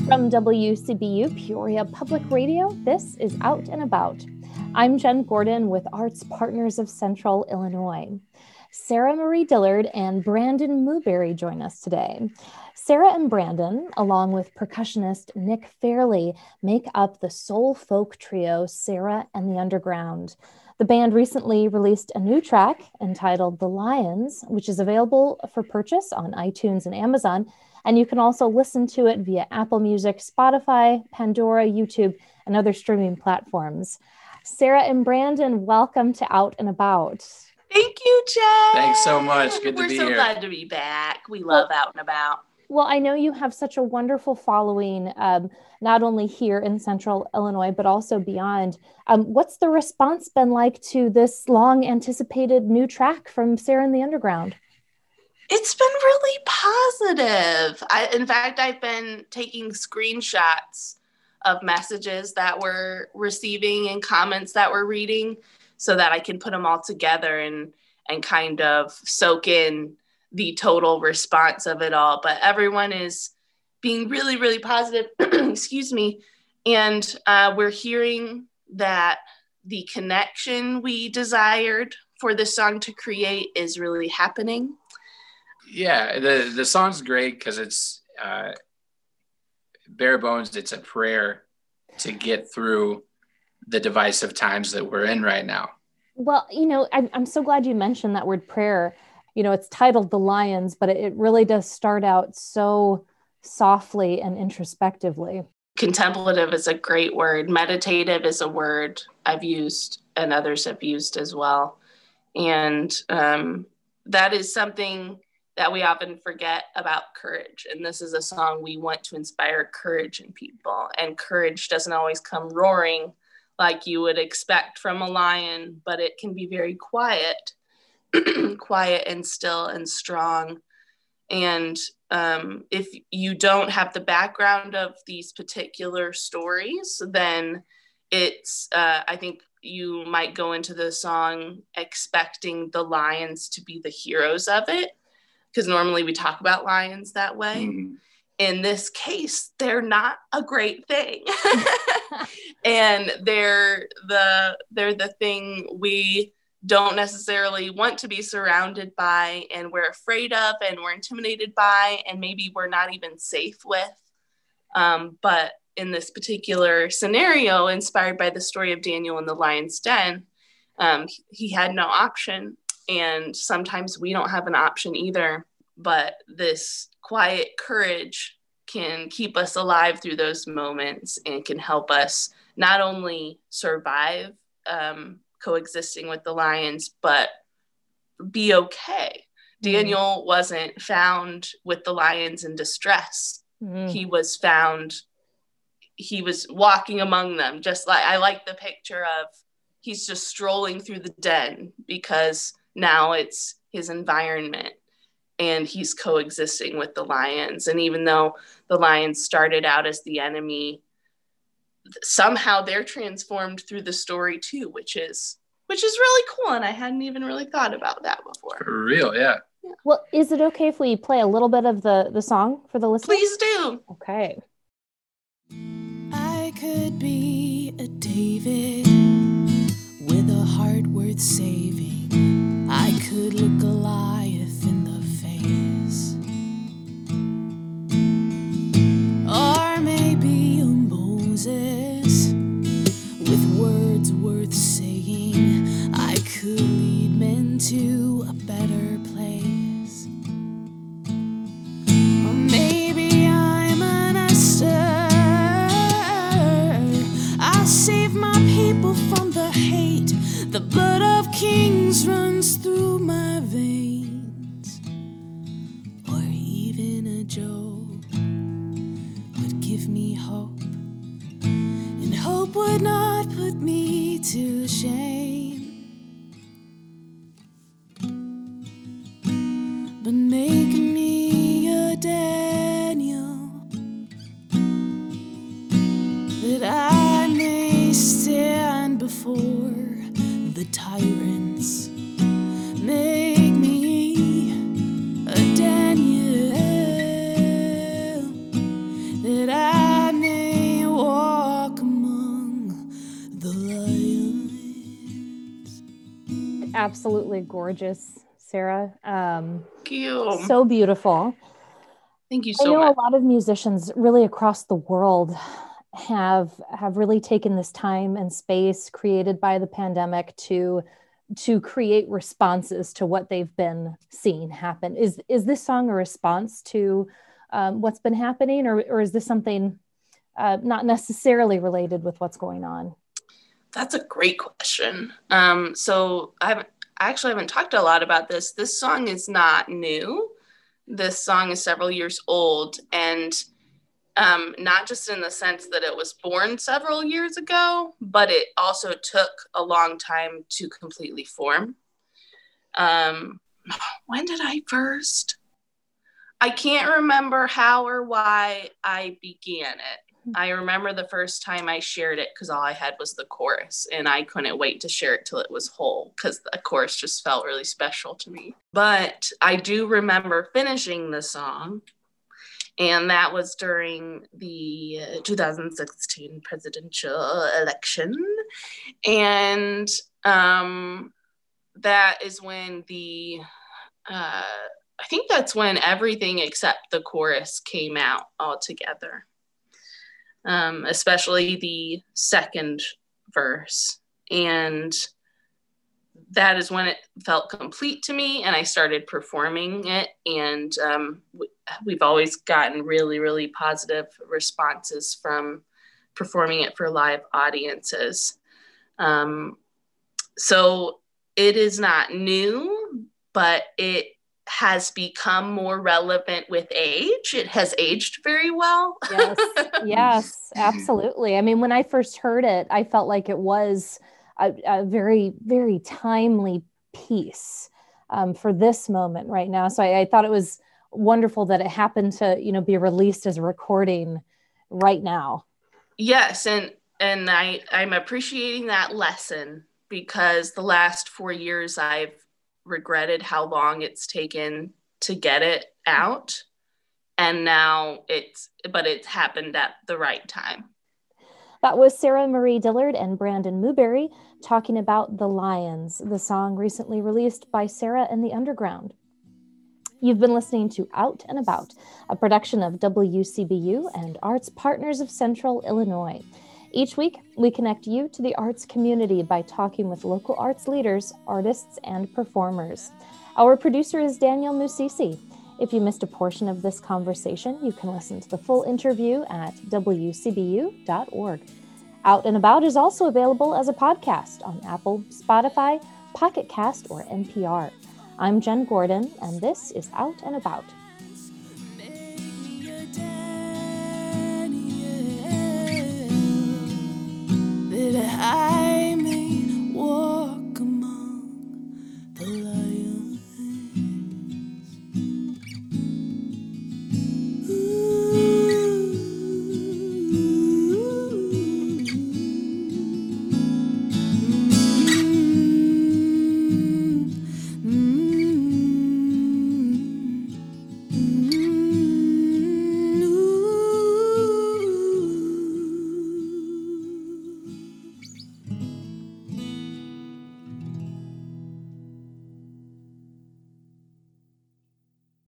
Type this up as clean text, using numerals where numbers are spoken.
From WCBU Peoria Public Radio, this is Out and About. I'm Jen Gordon with Arts Partners of Central Illinois. Sarah Marie Dillard and Brandon Mooberry join us today. Sarah and Brandon, along with percussionist Nick Fairley, make up the soul folk trio Sarah and the Underground. The band recently released a new track entitled The Lions, which is available for purchase on iTunes and Amazon. And you can also listen to it via Apple Music, Spotify, Pandora, YouTube, and other streaming platforms. Sarah and Brandon, welcome to Out and About. Thank you, Jen. Thanks so much. Good to be here. We're so glad to be back. We love Out and About. Well, I know you have such a wonderful following, not only here in Central Illinois, but also beyond. What's the response been like to this long-anticipated new track from Sarah and the Underground? It's been really positive. In fact, I've been taking screenshots of messages that we're receiving and comments that we're reading so that I can put them all together and kind of soak in the total response of it all. But everyone is being really, really positive. Excuse me. And we're hearing that the connection we desired for this song to create is really happening. Yeah, the song's great because it's bare bones. It's a prayer to get through the divisive times that we're in right now. Well, you know, I'm so glad you mentioned that word prayer. You know, it's titled The Lions, but it really does start out so softly and introspectively. Contemplative is a great word. Meditative is a word I've used and others have used as well. And that is something that we often forget about courage. And this is a song we want to inspire courage in people. And courage doesn't always come roaring like you would expect from a lion, but it can be very quiet, quiet and still and strong. And if you don't have the background of these particular stories, then it's, I think you might go into the song expecting the lions to be the heroes of it, because normally we talk about lions that way. Mm-hmm. In this case, they're not a great thing. And they're the thing we don't necessarily want to be surrounded by, and we're afraid of, and we're intimidated by, and maybe we're not even safe with. But in this particular scenario, inspired by the story of Daniel in the lion's den, he had no option. And sometimes we don't have an option either, but this quiet courage can keep us alive through those moments and can help us not only survive coexisting with the lions, but be okay. Daniel wasn't found with the lions in distress. He was walking among them, just like, I like the picture of, he's just strolling through the den because now it's his environment and he's coexisting with the lions. And even though the lions started out as the enemy, somehow they're transformed through the story too, which is really cool. And I hadn't even really thought about that before. For real, yeah. Well, is it okay if we play a little bit of the song for the listeners? Please do. Okay. I could be a David with a heart worth saving. I could look Goliath in the face. Or maybe a Moses with words worth saying. I could lead men to a better place. Or maybe I'm an Esther. I'll save my people from the hate. The blood of kings runs through my veins. Or even a Job would give me hope, and hope would not put me to shame. But make me a Daniel, that I may stand before the tyrants. Make me a Daniel, that I absolutely gorgeous, Sarah. Thank you. So beautiful. Thank you so much. I know a lot of musicians really across the world have really taken this time and space created by the pandemic to create responses to what they've been seeing happen. Is this song a response to what's been happening, or is this something not necessarily related with what's going on? That's a great question. So I actually haven't talked a lot about this. This song is not new. This song is several years old, and not just in the sense that it was born several years ago, but it also took a long time to completely form. When did I first? I can't remember how or why I began it. I remember the first time I shared it because all I had was the chorus, and I couldn't wait to share it till it was whole because the chorus just felt really special to me. But I do remember finishing the song, and that was during the 2016 presidential election. And that is when I think that's when everything except the chorus came out altogether. Especially the second verse. And that is when it felt complete to me, and I started performing it. And we've always gotten really, really positive responses from performing it for live audiences. So it is not new, but it has become more relevant with age. It has aged very well. Yes, absolutely. I mean, when I first heard it, I felt like it was a very, very timely piece for this moment right now. So I thought it was wonderful that it happened to, be released as a recording right now. Yes. And I'm appreciating that lesson, because the last 4 years I've regretted how long it's taken to get it out, and now it's happened at the right time. That was Sarah Marie Dillard and Brandon Muberry talking about The Lions, the song recently released by Sarah and the Underground. You've been listening to Out and About, a production of WCBU and Arts Partners of Central Illinois. Each week, we connect you to the arts community by talking with local arts leaders, artists, and performers. Our producer is Daniel Musisi. If you missed a portion of this conversation, you can listen to the full interview at wcbu.org. Out and About is also available as a podcast on Apple, Spotify, Pocket Cast, or NPR. I'm Jen Gordon, and this is Out and About. I